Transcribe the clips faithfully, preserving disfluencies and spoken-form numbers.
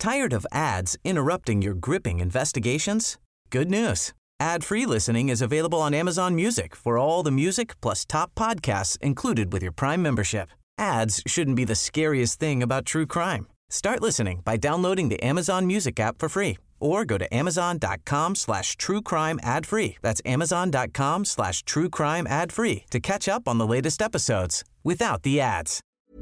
Tired of ads interrupting your gripping investigations? Good news. Ad-free listening is available on Amazon Music for all the music plus top podcasts included with your Prime membership. Ads shouldn't be the scariest thing about true crime. Start listening by downloading the Amazon Music app for free or go to amazon.com slash true crime ad free. That's amazon.com slash true crime ad free to catch up on the latest episodes without the ads.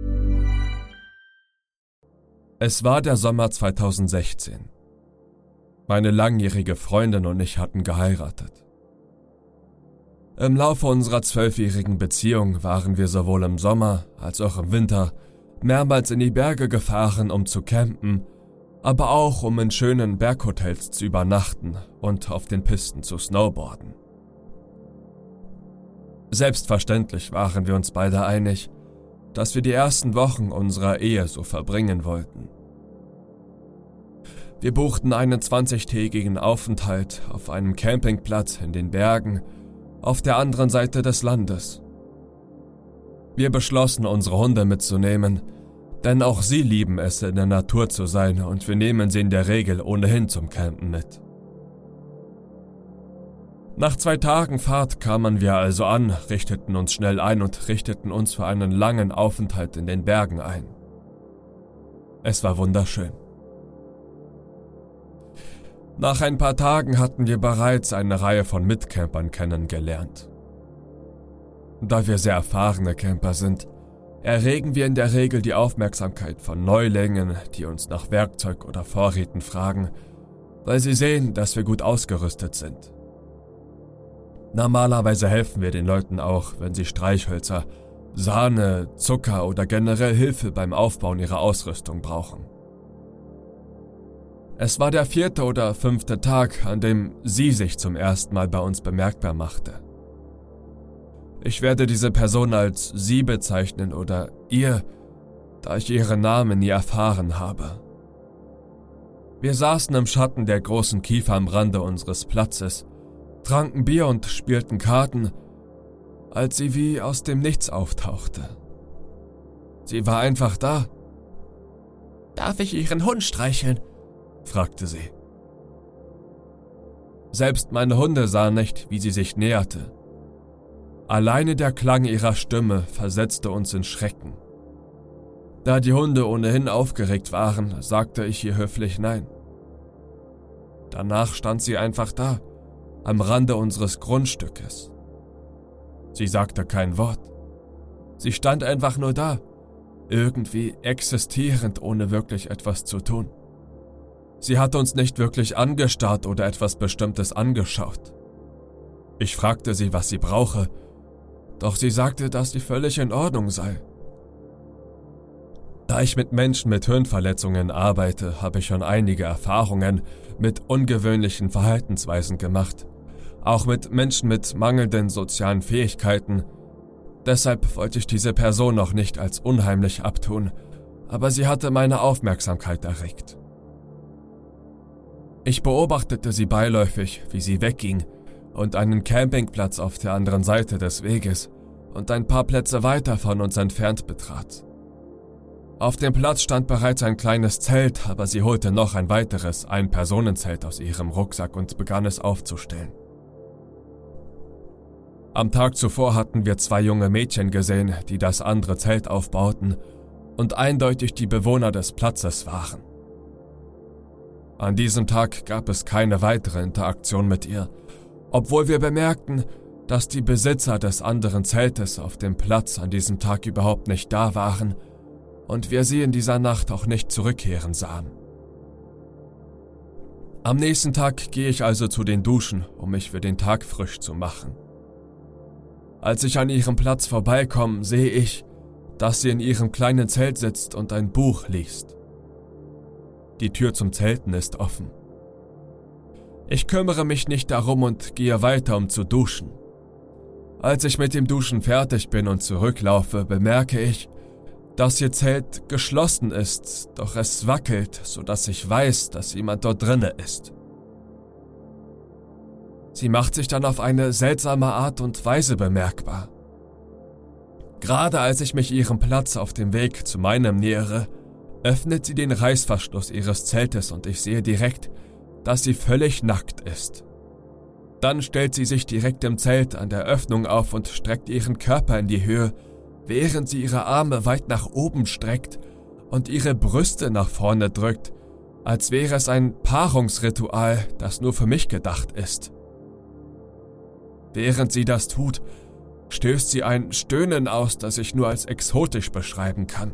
Es war der Sommer zweitausendsechzehn. Meine langjährige Freundin und ich hatten geheiratet. Im Laufe unserer zwölfjährigen Beziehung waren wir sowohl im Sommer als auch im Winter mehrmals in die Berge gefahren, um zu campen, aber auch um in schönen Berghotels zu übernachten und auf den Pisten zu snowboarden. Selbstverständlich waren wir uns beide einig, dass wir die ersten Wochen unserer Ehe so verbringen wollten. Wir buchten einen zwanzigtägigen Aufenthalt auf einem Campingplatz in den Bergen auf der anderen Seite des Landes. Wir beschlossen, unsere Hunde mitzunehmen, denn auch sie lieben es, in der Natur zu sein und wir nehmen sie in der Regel ohnehin zum Campen mit. Nach zwei Tagen Fahrt kamen wir also an, richteten uns schnell ein und richteten uns für einen langen Aufenthalt in den Bergen ein. Es war wunderschön. Nach ein paar Tagen hatten wir bereits eine Reihe von Mitcampern kennengelernt. Da wir sehr erfahrene Camper sind, erregen wir in der Regel die Aufmerksamkeit von Neulingen, die uns nach Werkzeug oder Vorräten fragen, weil sie sehen, dass wir gut ausgerüstet sind. Normalerweise helfen wir den Leuten auch, wenn sie Streichhölzer, Sahne, Zucker oder generell Hilfe beim Aufbauen ihrer Ausrüstung brauchen. Es war der vierte oder fünfte Tag, an dem sie sich zum ersten Mal bei uns bemerkbar machte. Ich werde diese Person als sie bezeichnen oder ihr, da ich ihren Namen nie erfahren habe. Wir saßen im Schatten der großen Kiefer am Rande unseres Platzes, tranken Bier und spielten Karten, als sie wie aus dem Nichts auftauchte. Sie war einfach da. »Darf ich Ihren Hund streicheln?« fragte sie. Selbst meine Hunde sahen nicht, wie sie sich näherte. Alleine der Klang ihrer Stimme versetzte uns in Schrecken. Da die Hunde ohnehin aufgeregt waren, sagte ich ihr höflich Nein. Danach stand sie einfach da, am Rande unseres Grundstückes. Sie sagte kein Wort. Sie stand einfach nur da, irgendwie existierend, ohne wirklich etwas zu tun. Sie hatte uns nicht wirklich angestarrt oder etwas Bestimmtes angeschaut. Ich fragte sie, was sie brauche, doch sie sagte, dass sie völlig in Ordnung sei. Da ich mit Menschen mit Hirnverletzungen arbeite, habe ich schon einige Erfahrungen mit ungewöhnlichen Verhaltensweisen gemacht, auch mit Menschen mit mangelnden sozialen Fähigkeiten. Deshalb wollte ich diese Person noch nicht als unheimlich abtun, aber sie hatte meine Aufmerksamkeit erregt. Ich beobachtete sie beiläufig, wie sie wegging und einen Campingplatz auf der anderen Seite des Weges und ein paar Plätze weiter von uns entfernt betrat. Auf dem Platz stand bereits ein kleines Zelt, aber sie holte noch ein weiteres Ein-Personen-Zelt aus ihrem Rucksack und begann es aufzustellen. Am Tag zuvor hatten wir zwei junge Mädchen gesehen, die das andere Zelt aufbauten und eindeutig die Bewohner des Platzes waren. An diesem Tag gab es keine weitere Interaktion mit ihr, obwohl wir bemerkten, dass die Besitzer des anderen Zeltes auf dem Platz an diesem Tag überhaupt nicht da waren und wir sie in dieser Nacht auch nicht zurückkehren sahen. Am nächsten Tag gehe ich also zu den Duschen, um mich für den Tag frisch zu machen. Als ich an ihrem Platz vorbeikomme, sehe ich, dass sie in ihrem kleinen Zelt sitzt und ein Buch liest. Die Tür zum Zelten ist offen. Ich kümmere mich nicht darum und gehe weiter, um zu duschen. Als ich mit dem Duschen fertig bin und zurücklaufe, bemerke ich, dass ihr Zelt geschlossen ist, doch es wackelt, sodass ich weiß, dass jemand dort drinne ist. Sie macht sich dann auf eine seltsame Art und Weise bemerkbar. Gerade als ich mich ihrem Platz auf dem Weg zu meinem nähere, öffnet sie den Reißverschluss ihres Zeltes und ich sehe direkt, dass sie völlig nackt ist. Dann stellt sie sich direkt im Zelt an der Öffnung auf und streckt ihren Körper in die Höhe, während sie ihre Arme weit nach oben streckt und ihre Brüste nach vorne drückt, als wäre es ein Paarungsritual, das nur für mich gedacht ist. Während sie das tut, stößt sie ein Stöhnen aus, das ich nur als exotisch beschreiben kann.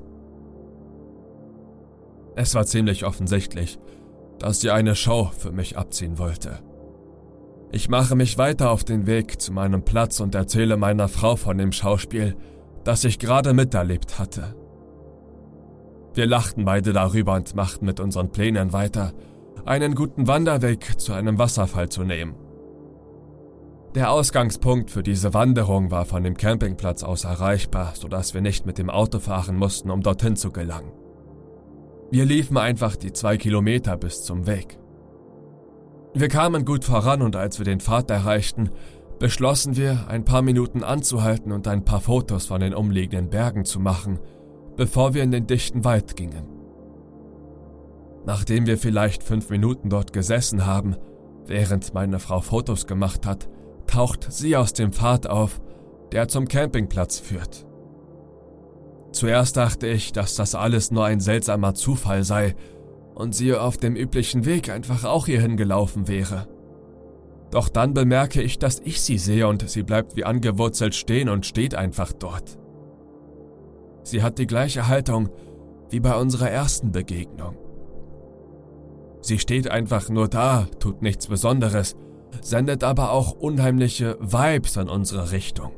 Es war ziemlich offensichtlich, dass sie eine Show für mich abziehen wollte. Ich mache mich weiter auf den Weg zu meinem Platz und erzähle meiner Frau von dem Schauspiel, das ich gerade miterlebt hatte. Wir lachten beide darüber und machten mit unseren Plänen weiter, einen guten Wanderweg zu einem Wasserfall zu nehmen. Der Ausgangspunkt für diese Wanderung war von dem Campingplatz aus erreichbar, sodass wir nicht mit dem Auto fahren mussten, um dorthin zu gelangen. Wir liefen einfach die zwei Kilometer bis zum Weg. Wir kamen gut voran und als wir den Pfad erreichten, beschlossen wir, ein paar Minuten anzuhalten und ein paar Fotos von den umliegenden Bergen zu machen, bevor wir in den dichten Wald gingen. Nachdem wir vielleicht fünf Minuten dort gesessen haben, während meine Frau Fotos gemacht hat, taucht sie aus dem Pfad auf, der zum Campingplatz führt. Zuerst dachte ich, dass das alles nur ein seltsamer Zufall sei und sie auf dem üblichen Weg einfach auch hierhin gelaufen wäre. Doch dann bemerke ich, dass ich sie sehe und sie bleibt wie angewurzelt stehen und steht einfach dort. Sie hat die gleiche Haltung wie bei unserer ersten Begegnung. Sie steht einfach nur da, tut nichts Besonderes, sendet aber auch unheimliche Vibes in unsere Richtung.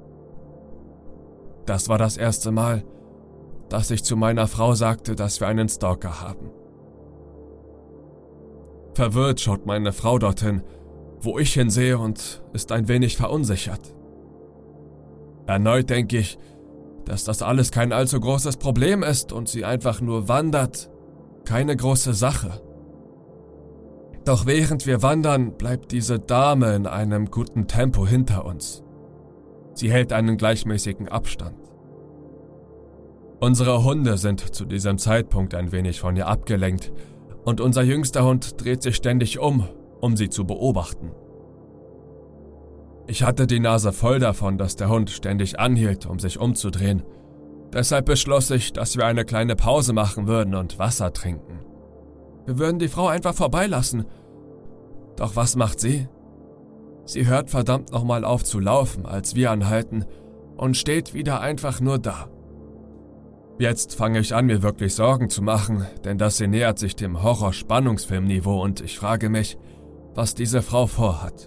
Das war das erste Mal, dass ich zu meiner Frau sagte, dass wir einen Stalker haben. Verwirrt schaut meine Frau dorthin, wo ich hinsehe und ist ein wenig verunsichert. Erneut denke ich, dass das alles kein allzu großes Problem ist und sie einfach nur wandert, keine große Sache. Doch während wir wandern, bleibt diese Dame in einem guten Tempo hinter uns. Sie hält einen gleichmäßigen Abstand. Unsere Hunde sind zu diesem Zeitpunkt ein wenig von ihr abgelenkt und unser jüngster Hund dreht sich ständig um, um sie zu beobachten. Ich hatte die Nase voll davon, dass der Hund ständig anhielt, um sich umzudrehen. Deshalb beschloss ich, dass wir eine kleine Pause machen würden und Wasser trinken. Wir würden die Frau einfach vorbeilassen. Doch was macht sie? Sie hört verdammt nochmal auf zu laufen, als wir anhalten, und steht wieder einfach nur da. Jetzt fange ich an, mir wirklich Sorgen zu machen, denn das hier nähert sich dem Horror-Spannungsfilmniveau und ich frage mich, was diese Frau vorhat.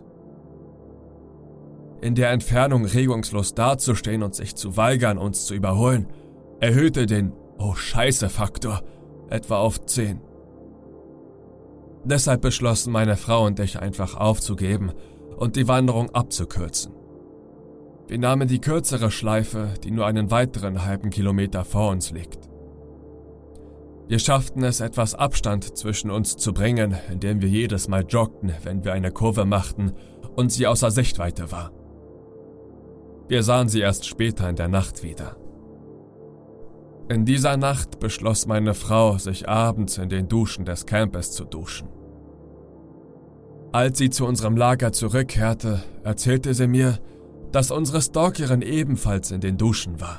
In der Entfernung regungslos dazustehen und sich zu weigern, uns zu überholen, erhöhte den Oh-Scheiße-Faktor etwa auf zehn. Deshalb beschlossen meine Frau und ich einfach aufzugeben und die Wanderung abzukürzen. Wir nahmen die kürzere Schleife, die nur einen weiteren halben Kilometer vor uns liegt. Wir schafften es, etwas Abstand zwischen uns zu bringen, indem wir jedes Mal joggten, wenn wir eine Kurve machten und sie außer Sichtweite war. Wir sahen sie erst später in der Nacht wieder. In dieser Nacht beschloss meine Frau, sich abends in den Duschen des Campes zu duschen. Als sie zu unserem Lager zurückkehrte, erzählte sie mir, dass unsere Stalkerin ebenfalls in den Duschen war.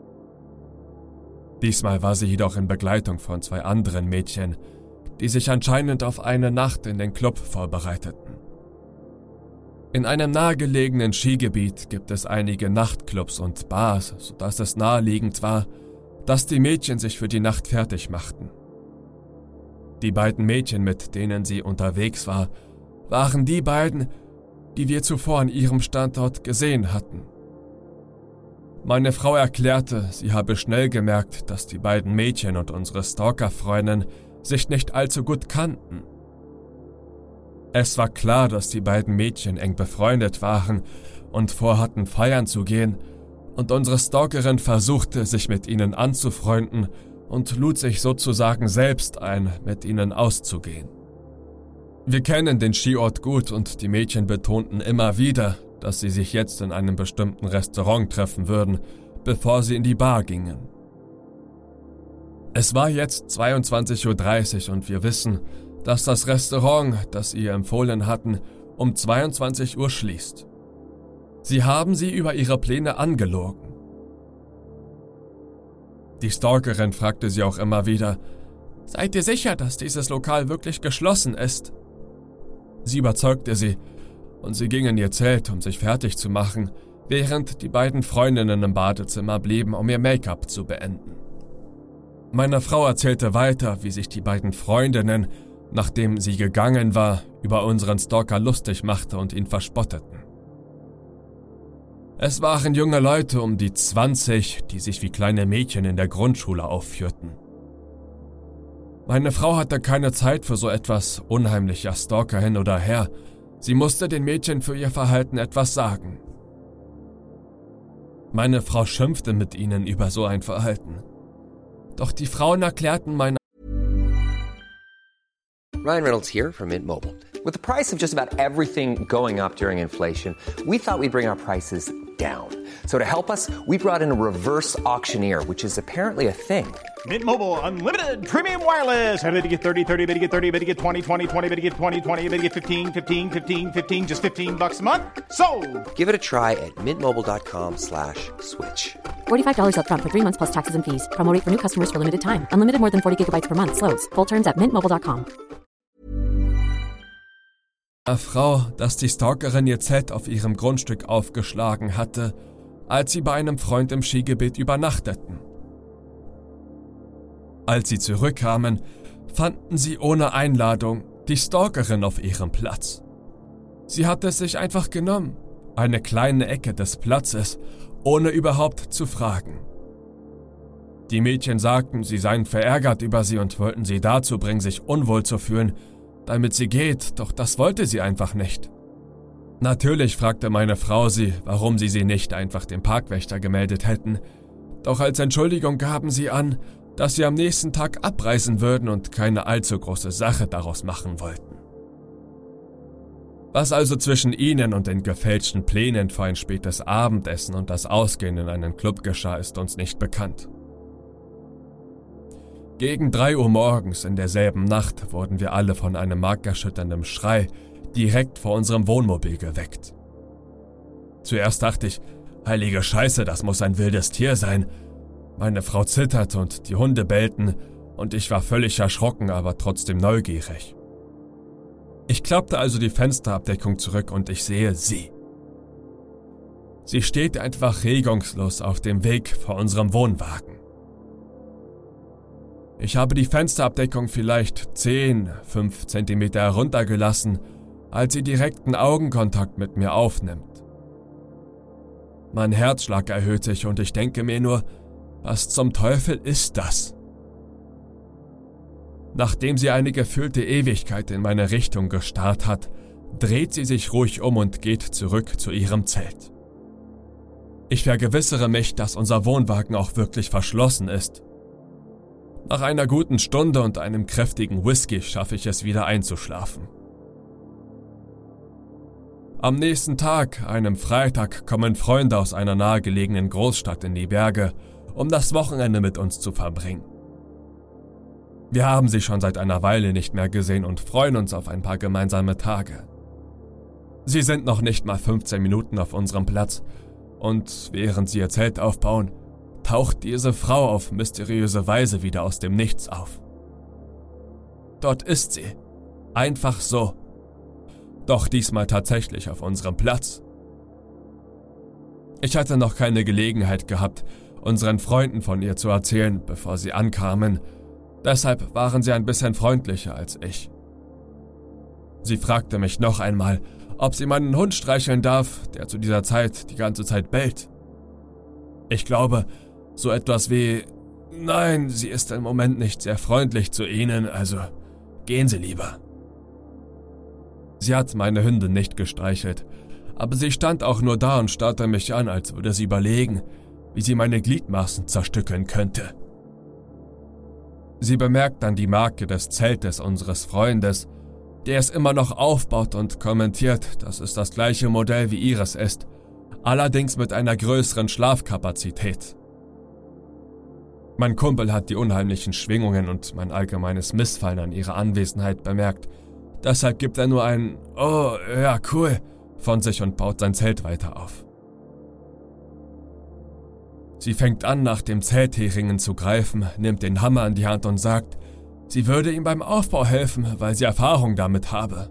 Diesmal war sie jedoch in Begleitung von zwei anderen Mädchen, die sich anscheinend auf eine Nacht in den Club vorbereiteten. In einem nahegelegenen Skigebiet gibt es einige Nachtclubs und Bars, sodass es naheliegend war, dass die Mädchen sich für die Nacht fertig machten. Die beiden Mädchen, mit denen sie unterwegs war, waren die beiden, die wir zuvor an ihrem Standort gesehen hatten. Meine Frau erklärte, sie habe schnell gemerkt, dass die beiden Mädchen und unsere Stalker-Freundin sich nicht allzu gut kannten. Es war klar, dass die beiden Mädchen eng befreundet waren und vorhatten, feiern zu gehen, und unsere Stalkerin versuchte, sich mit ihnen anzufreunden und lud sich sozusagen selbst ein, mit ihnen auszugehen. Wir kennen den Skiort gut und die Mädchen betonten immer wieder, dass sie sich jetzt in einem bestimmten Restaurant treffen würden, bevor sie in die Bar gingen. Es war jetzt zweiundzwanzig Uhr dreißig und wir wissen, dass das Restaurant, das ihr empfohlen hatten, um zweiundzwanzig Uhr schließt. Sie haben sie über ihre Pläne angelogen. Die Stalkerin fragte sie auch immer wieder: Seid ihr sicher, dass dieses Lokal wirklich geschlossen ist? Sie überzeugte sie und sie ging in ihr Zelt, um sich fertig zu machen, während die beiden Freundinnen im Badezimmer blieben, um ihr Make-up zu beenden. Meine Frau erzählte weiter, wie sich die beiden Freundinnen, nachdem sie gegangen war, über unseren Stalker lustig machte und ihn verspotteten. Es waren junge Leute um die zwanzig, die sich wie kleine Mädchen in der Grundschule aufführten. Meine Frau hatte keine Zeit für so etwas unheimlicher Stalker hin oder her. Sie musste den Mädchen für ihr Verhalten etwas sagen. Meine Frau schimpfte mit ihnen über so ein Verhalten. Doch die Frauen erklärten meine... Ryan Reynolds here from Mint Mobile. With the price of just about everything going up during inflation, we thought we'd bring our prices down. So to help us, we brought in a reverse auctioneer, which is apparently a thing. Mint Mobile Unlimited Premium Wireless. How to get thirty, thirty, how to get thirty, how to get twenty, twenty, twenty, how to get twenty, twenty, how to get fifteen, fifteen, fifteen, fifteen, just fifteen bucks a month? Sold! Give it a try at mintmobile.com slash switch. forty-five dollars up front for three months plus taxes and fees. Promo rate for new customers for limited time. Unlimited more than forty gigabytes per month. Slows full terms at mint mobile dot com. Eine Frau, dass die Stalkerin ihr Zelt auf ihrem Grundstück aufgeschlagen hatte, als sie bei einem Freund im Skigebiet übernachteten. Als sie zurückkamen, fanden sie ohne Einladung die Stalkerin auf ihrem Platz. Sie hatte es sich einfach genommen, eine kleine Ecke des Platzes, ohne überhaupt zu fragen. Die Mädchen sagten, sie seien verärgert über sie und wollten sie dazu bringen, sich unwohl zu fühlen, damit sie geht, doch das wollte sie einfach nicht. Natürlich fragte meine Frau sie, warum sie sie nicht einfach dem Parkwächter gemeldet hätten, doch als Entschuldigung gaben sie an, dass sie am nächsten Tag abreisen würden und keine allzu große Sache daraus machen wollten. Was also zwischen ihnen und den gefälschten Plänen für ein spätes Abendessen und das Ausgehen in einen Club geschah, ist uns nicht bekannt. Gegen drei Uhr morgens in derselben Nacht wurden wir alle von einem markerschütternden Schrei direkt vor unserem Wohnmobil geweckt. Zuerst dachte ich, heilige Scheiße, das muss ein wildes Tier sein. Meine Frau zitterte und die Hunde bellten und ich war völlig erschrocken, aber trotzdem neugierig. Ich klappte also die Fensterabdeckung zurück und ich sehe sie. Sie steht einfach regungslos auf dem Weg vor unserem Wohnwagen. Ich habe die Fensterabdeckung vielleicht zehn, fünf Zentimeter heruntergelassen, als sie direkten Augenkontakt mit mir aufnimmt. Mein Herzschlag erhöht sich und ich denke mir nur, was zum Teufel ist das? Nachdem sie eine gefühlte Ewigkeit in meine Richtung gestarrt hat, dreht sie sich ruhig um und geht zurück zu ihrem Zelt. Ich vergewissere mich, dass unser Wohnwagen auch wirklich verschlossen ist. Nach einer guten Stunde und einem kräftigen Whisky schaffe ich es wieder einzuschlafen. Am nächsten Tag, einem Freitag, kommen Freunde aus einer nahegelegenen Großstadt in die Berge, um das Wochenende mit uns zu verbringen. Wir haben sie schon seit einer Weile nicht mehr gesehen und freuen uns auf ein paar gemeinsame Tage. Sie sind noch nicht mal fünfzehn Minuten auf unserem Platz und während sie ihr Zelt aufbauen, taucht diese Frau auf mysteriöse Weise wieder aus dem Nichts auf. Dort ist sie. Einfach so. Doch diesmal tatsächlich auf unserem Platz. Ich hatte noch keine Gelegenheit gehabt, unseren Freunden von ihr zu erzählen, bevor sie ankamen. Deshalb waren sie ein bisschen freundlicher als ich. Sie fragte mich noch einmal, ob sie meinen Hund streicheln darf, der zu dieser Zeit die ganze Zeit bellt. Ich glaube, so etwas wie, nein, sie ist im Moment nicht sehr freundlich zu Ihnen, also gehen Sie lieber. Sie hat meine Hündin nicht gestreichelt, aber sie stand auch nur da und starrte mich an, als würde sie überlegen, wie sie meine Gliedmaßen zerstückeln könnte. Sie bemerkt dann die Marke des Zeltes unseres Freundes, der es immer noch aufbaut und kommentiert, dass es das gleiche Modell wie ihres ist, allerdings mit einer größeren Schlafkapazität. Mein Kumpel hat die unheimlichen Schwingungen und mein allgemeines Missfallen an ihrer Anwesenheit bemerkt. Deshalb gibt er nur ein »Oh, ja, cool« von sich und baut sein Zelt weiter auf. Sie fängt an, nach dem Zeltheringen zu greifen, nimmt den Hammer in die Hand und sagt, sie würde ihm beim Aufbau helfen, weil sie Erfahrung damit habe.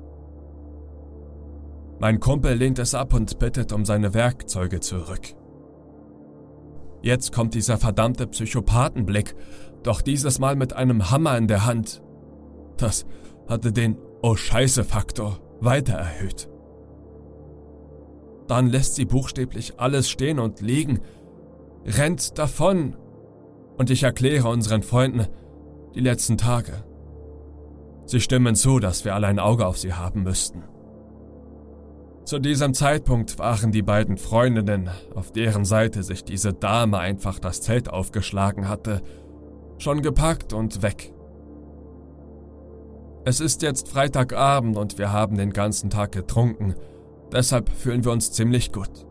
Mein Kumpel lehnt es ab und bittet um seine Werkzeuge zurück. Jetzt kommt dieser verdammte Psychopathenblick, doch dieses Mal mit einem Hammer in der Hand. Das hatte den Oh-Scheiße-Faktor weiter erhöht. Dann lässt sie buchstäblich alles stehen und liegen, rennt davon und ich erkläre unseren Freunden die letzten Tage. Sie stimmen zu, dass wir alle ein Auge auf sie haben müssten. Zu diesem Zeitpunkt waren die beiden Freundinnen, auf deren Seite sich diese Dame einfach das Zelt aufgeschlagen hatte, schon gepackt und weg. Es ist jetzt Freitagabend und wir haben den ganzen Tag getrunken, deshalb fühlen wir uns ziemlich gut.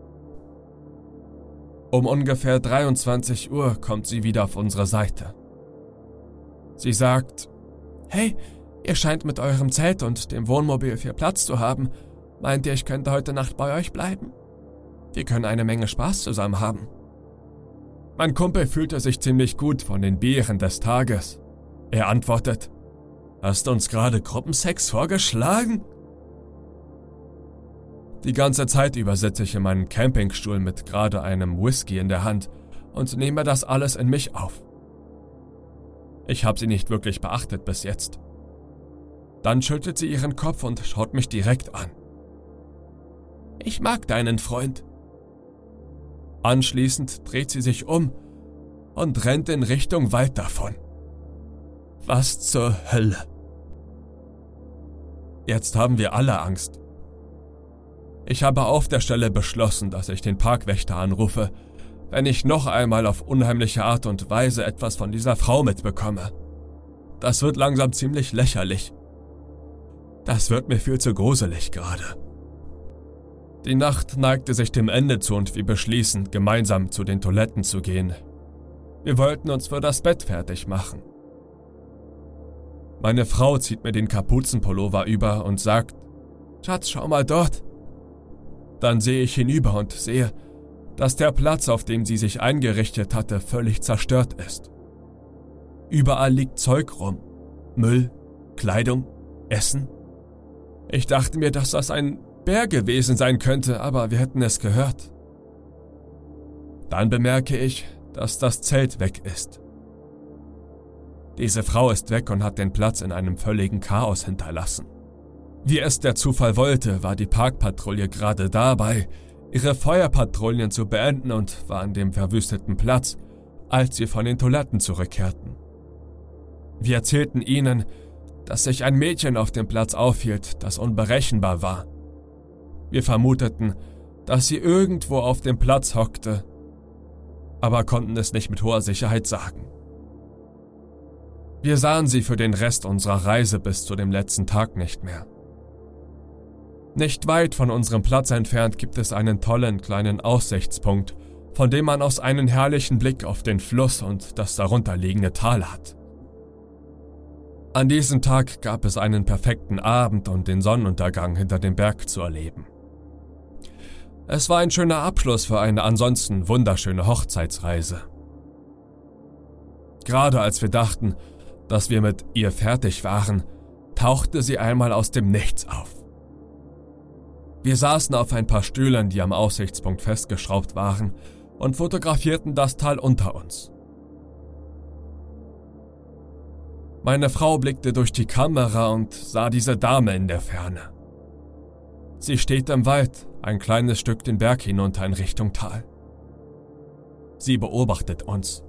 Um ungefähr dreiundzwanzig Uhr kommt sie wieder auf unsere Seite. Sie sagt, »Hey, ihr scheint mit eurem Zelt und dem Wohnmobil viel Platz zu haben. Meint ihr, ich könnte heute Nacht bei euch bleiben? Wir können eine Menge Spaß zusammen haben.« Mein Kumpel fühlte sich ziemlich gut von den Bieren des Tages. Er antwortet, »Hast du uns gerade Gruppensex vorgeschlagen?« Die ganze Zeit über sitze ich in meinem Campingstuhl mit gerade einem Whisky in der Hand und nehme das alles in mich auf. Ich habe sie nicht wirklich beachtet bis jetzt. Dann schüttelt sie ihren Kopf und schaut mich direkt an. »Ich mag deinen Freund.« Anschließend dreht sie sich um und rennt in Richtung Wald davon. Was zur Hölle? Jetzt haben wir alle Angst. Ich habe auf der Stelle beschlossen, dass ich den Parkwächter anrufe, wenn ich noch einmal auf unheimliche Art und Weise etwas von dieser Frau mitbekomme. Das wird langsam ziemlich lächerlich. Das wird mir viel zu gruselig gerade. Die Nacht neigte sich dem Ende zu und wir beschließen, gemeinsam zu den Toiletten zu gehen. Wir wollten uns für das Bett fertig machen. Meine Frau zieht mir den Kapuzenpullover über und sagt, »Schatz, schau mal dort.« Dann sehe ich hinüber und sehe, dass der Platz, auf dem sie sich eingerichtet hatte, völlig zerstört ist. Überall liegt Zeug rum. Müll, Kleidung, Essen. Ich dachte mir, dass das ein Bär gewesen sein könnte, aber wir hätten es gehört. Dann bemerke ich, dass das Zelt weg ist. Diese Frau ist weg und hat den Platz in einem völligen Chaos hinterlassen. Wie es der Zufall wollte, war die Parkpatrouille gerade dabei, ihre Feuerpatrouillen zu beenden und war an dem verwüsteten Platz, als wir von den Toiletten zurückkehrten. Wir erzählten ihnen, dass sich ein Mädchen auf dem Platz aufhielt, das unberechenbar war. Wir vermuteten, dass sie irgendwo auf dem Platz hockte, aber konnten es nicht mit hoher Sicherheit sagen. Wir sahen sie für den Rest unserer Reise bis zu dem letzten Tag nicht mehr. Nicht weit von unserem Platz entfernt gibt es einen tollen kleinen Aussichtspunkt, von dem man aus einen herrlichen Blick auf den Fluss und das darunterliegende Tal hat. An diesem Tag gab es einen perfekten Abend und den Sonnenuntergang hinter dem Berg zu erleben. Es war ein schöner Abschluss für eine ansonsten wunderschöne Hochzeitsreise. Gerade als wir dachten, dass wir mit ihr fertig waren, tauchte sie einmal aus dem Nichts auf. Wir saßen auf ein paar Stühlen, die am Aussichtspunkt festgeschraubt waren, und fotografierten das Tal unter uns. Meine Frau blickte durch die Kamera und sah diese Dame in der Ferne. Sie steht im Wald, ein kleines Stück den Berg hinunter in Richtung Tal. Sie beobachtet uns.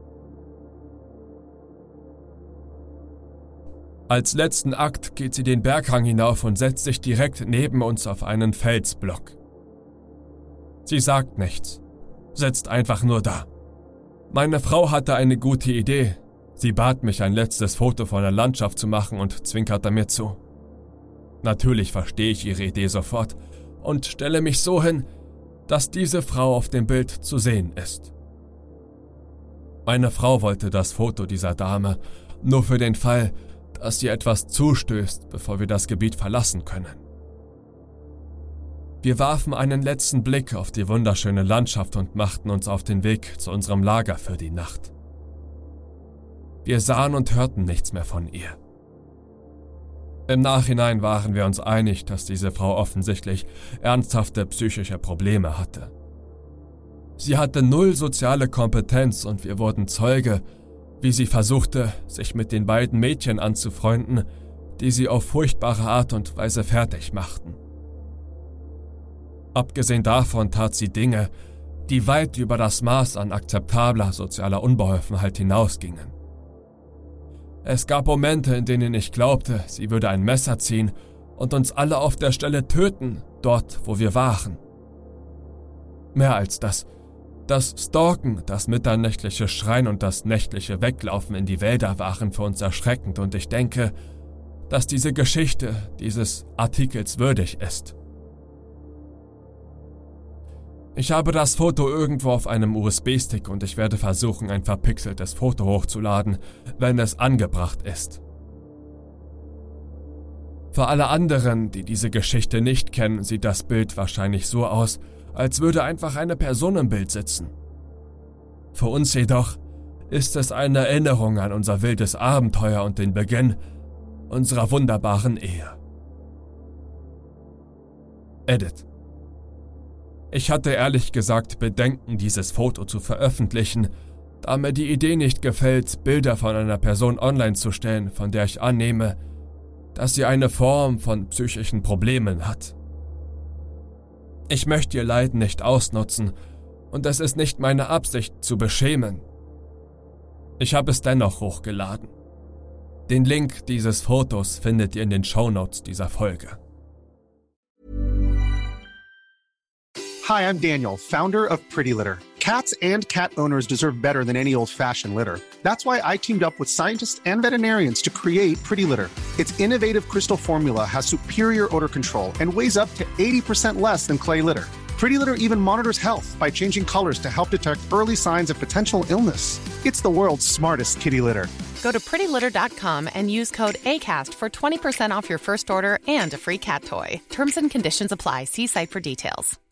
Als letzten Akt geht sie den Berghang hinauf und setzt sich direkt neben uns auf einen Felsblock. Sie sagt nichts, sitzt einfach nur da. Meine Frau hatte eine gute Idee. Sie bat mich, ein letztes Foto von der Landschaft zu machen und zwinkerte mir zu. Natürlich verstehe ich ihre Idee sofort und stelle mich so hin, dass diese Frau auf dem Bild zu sehen ist. Meine Frau wollte das Foto dieser Dame, nur für den Fall, dass sie etwas zustößt, bevor wir das Gebiet verlassen können. Wir warfen einen letzten Blick auf die wunderschöne Landschaft und machten uns auf den Weg zu unserem Lager für die Nacht. Wir sahen und hörten nichts mehr von ihr. Im Nachhinein waren wir uns einig, dass diese Frau offensichtlich ernsthafte psychische Probleme hatte. Sie hatte null soziale Kompetenz und wir wurden Zeuge, wie sie versuchte, sich mit den beiden Mädchen anzufreunden, die sie auf furchtbare Art und Weise fertig machten. Abgesehen davon tat sie Dinge, die weit über das Maß an akzeptabler sozialer Unbeholfenheit hinausgingen. Es gab Momente, in denen ich glaubte, sie würde ein Messer ziehen und uns alle auf der Stelle töten, dort, wo wir waren. Mehr als das, das Stalken, das mitternächtliche Schreien und das nächtliche Weglaufen in die Wälder waren für uns erschreckend und ich denke, dass diese Geschichte dieses Artikels würdig ist. Ich habe das Foto irgendwo auf einem U S B-Stick und ich werde versuchen, ein verpixeltes Foto hochzuladen, wenn es angebracht ist. Für alle anderen, die diese Geschichte nicht kennen, sieht das Bild wahrscheinlich so aus, als würde einfach eine Person im Bild sitzen. Für uns jedoch ist es eine Erinnerung an unser wildes Abenteuer und den Beginn unserer wunderbaren Ehe. Edit. Ich hatte ehrlich gesagt Bedenken, dieses Foto zu veröffentlichen, da mir die Idee nicht gefällt, Bilder von einer Person online zu stellen, von der ich annehme, dass sie eine Form von psychischen Problemen hat. Ich möchte ihr Leiden nicht ausnutzen und es ist nicht meine Absicht zu beschämen. Ich habe es dennoch hochgeladen. Den Link dieses Fotos findet ihr in den Shownotes dieser Folge. Hi, I'm Daniel, founder of Pretty Litter. Cats and cat owners deserve better than any old-fashioned litter. That's why I teamed up with scientists and veterinarians to create Pretty Litter. Its innovative crystal formula has superior odor control and weighs up to eighty percent less than clay litter. Pretty Litter even monitors health by changing colors to help detect early signs of potential illness. It's the world's smartest kitty litter. Go to pretty litter dot com and use code ACAST for twenty percent off your first order and a free cat toy. Terms and conditions apply. See site for details.